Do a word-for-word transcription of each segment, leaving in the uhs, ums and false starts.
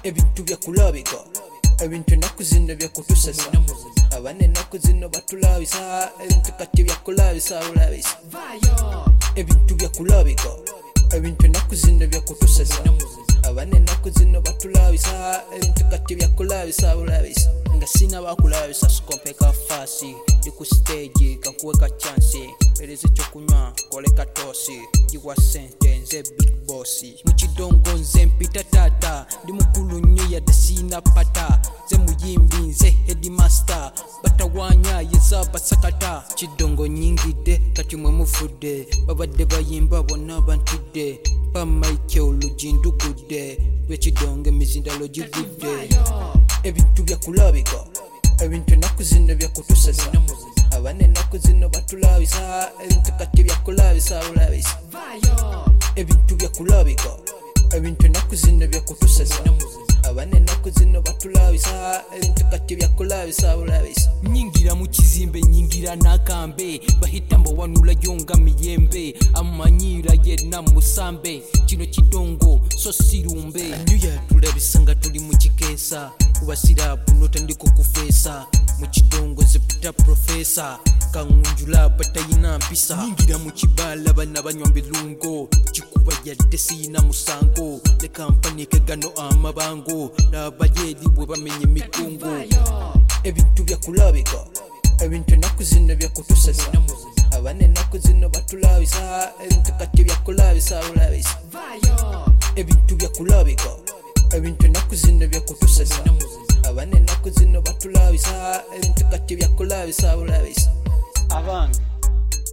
ebintu byakulabika ebintu ennaku zino byakutusasa abana ennaku zino batulabisa ebintu kati byakulabisa bulabisa ebintu byakulabika ebintu ennaku zino byakutusasa abana ennaku zino batulabisa ebintu kati byakulabisa bulabisa nga sina bakulabisa sikompeka fasi ndi ku stage kakuweka chance ereze kyokunywa koleka tosi jiwa sente nze big boss mukidongo nze mpita tata ndi mukulu nnyo yadde sina pata nze muyimbi nze headmaster batawanya yeza basakata kidongo nyingidde kati mwe mufudde babadde bayimba bonna bantidde pa Michael lujindugudde lwekidongo emizindalo gigudde ebintu byakulabika ebintu ennaku zino byakutusasa abana ennaku zino batulabisa ebintu kati byakulabisa bulabisa ebintu byakulabika ebintu ennaku zino byakutusasa abana ennaku zino batulabisa ebintu kati byakulabisa bulabisa nyingira mu kizimbe nyingira n'akambe bahita mbawanula yonga miyembe amanyira yenna musambe kino kidongo so sirumbe nyo yatulabisa nga tuli mu kikeesa kubasirabu notandika okufeesa mu kidongo zepita profesa kangunjula batayina mpisa nyingira mu kibala bana banywa mbirungo kikuba yadde siyina musango ne kampani kegano amabango n'abayedi bwe bamenye emigongo ebintu byakulabika ebintu ennaku zino byakutusasa abana ennaku zino batulabisa ebintu kati byakulabisa bulabisa ebintu byakulabika ebintu ennaku zino byakutusasa abana ennaku zino batulabisa ebintu kati byakulabisa bulabisa abange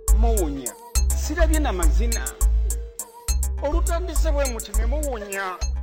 muwunya sirabye n'amazina olutandise bwe muti ne muwunya